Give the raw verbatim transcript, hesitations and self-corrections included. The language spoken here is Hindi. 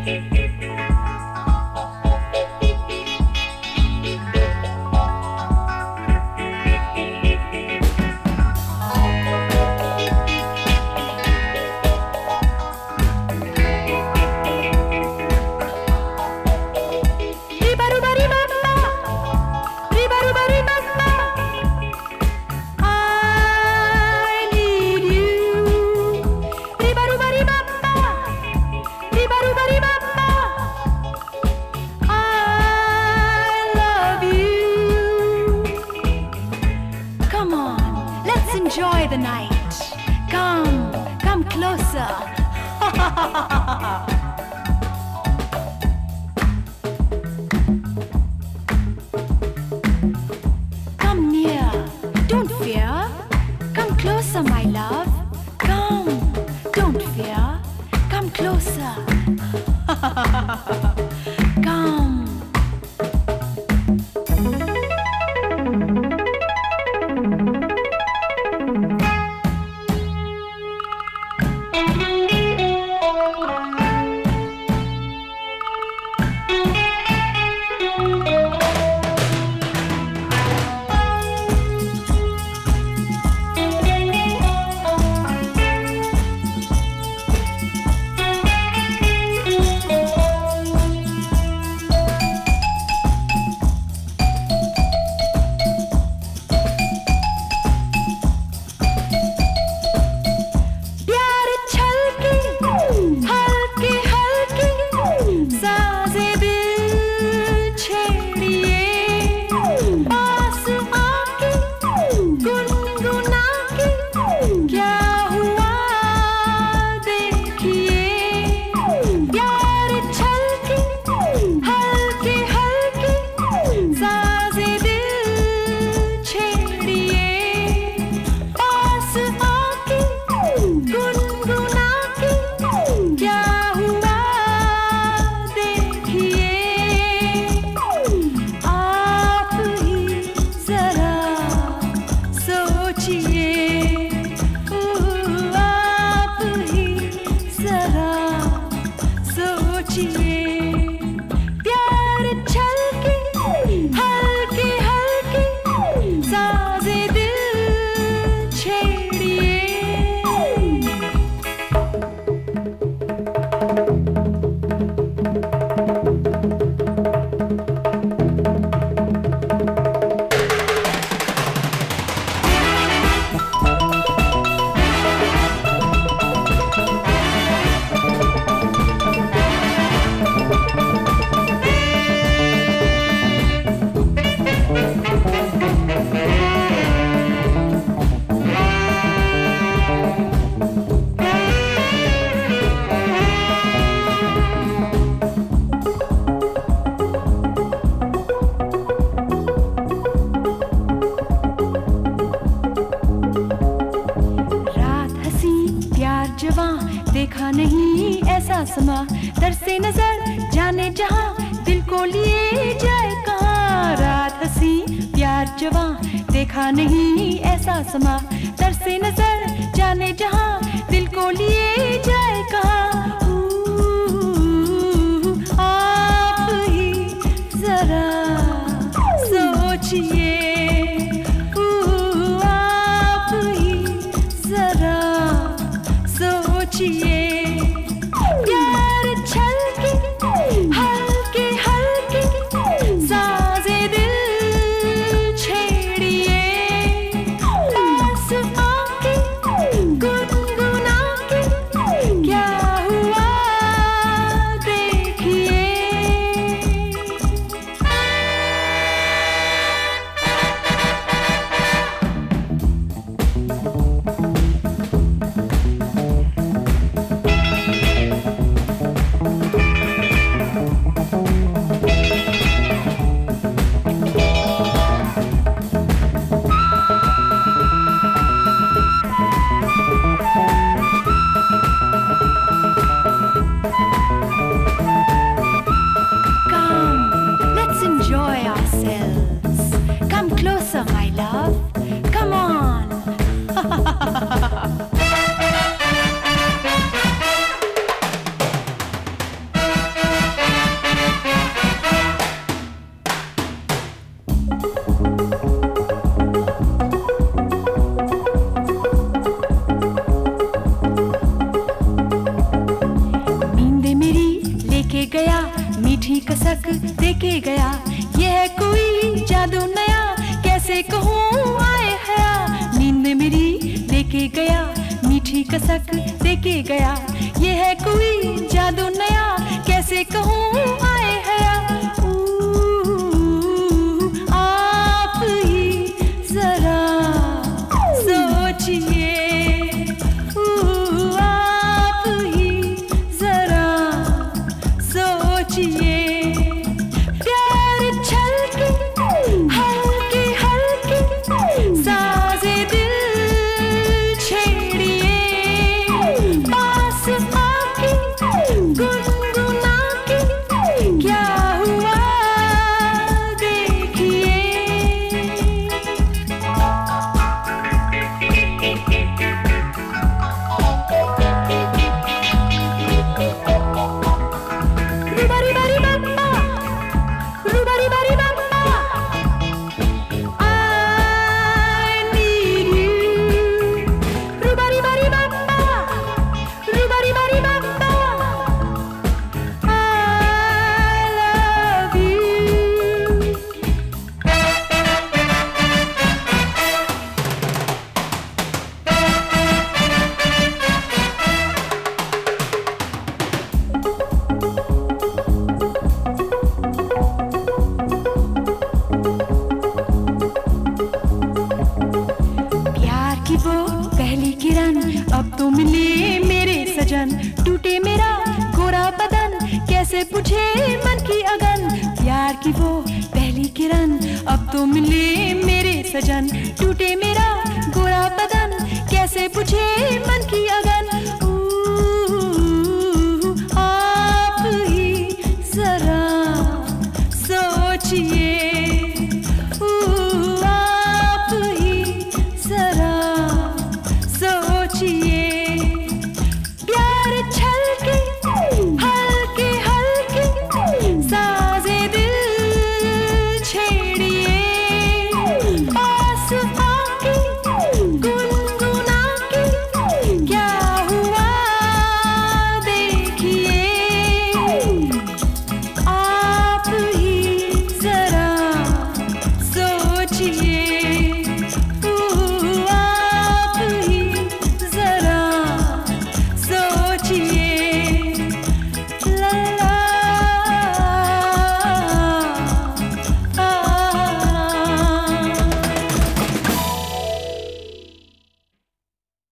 Enjoy the night. Come, come closer. Come near, don't fear. Come closer, my love. Come, don't fear. Come closer. Come. देखा नहीं ऐसा समा, तरसे नजर जाने जहां, दिल को लिए जाए कहां। रात हंसी प्यार जवां, देखा नहीं ऐसा समा, तरसे नजर जाने जहां, दिल को लिए जाए कहां। आप ही जरा सोचिए, आप ही जरा सोचिए। प्यार छलके हल्के हल्के साजे दिल छेड़िए, पास आके गुनगुना के क्या कसक देके गया, ये है कोई जादू नया, कैसे कहूँ आए हया। नींद में मेरी लेके गया, मीठी कसक देके गया, ये है कोई जादू नया, कैसे कहूँ आए हया। आप ही जरा सोचिए, आप ही जरा सोचिए। प्यार छलके हल्की हल्की साजे दिल छेड़िए, पास आके गुनगुना के क्या हुआ देखिए। Rubari bari bamba, rubari bari bamba, I need you. Rubari bari bamba, rubari bari bamba, I love you. प्यार की वो पहली किरण, अब तो मिले मेरे सजन, टूटे मेरा गोरा बदन, कैसे पूछे मन की अगन। प्यार की वो पहली किरण, अब तो मिले मेरे सजन, टूटे मेरा गोरा बदन, कैसे पूछे मन की अगन।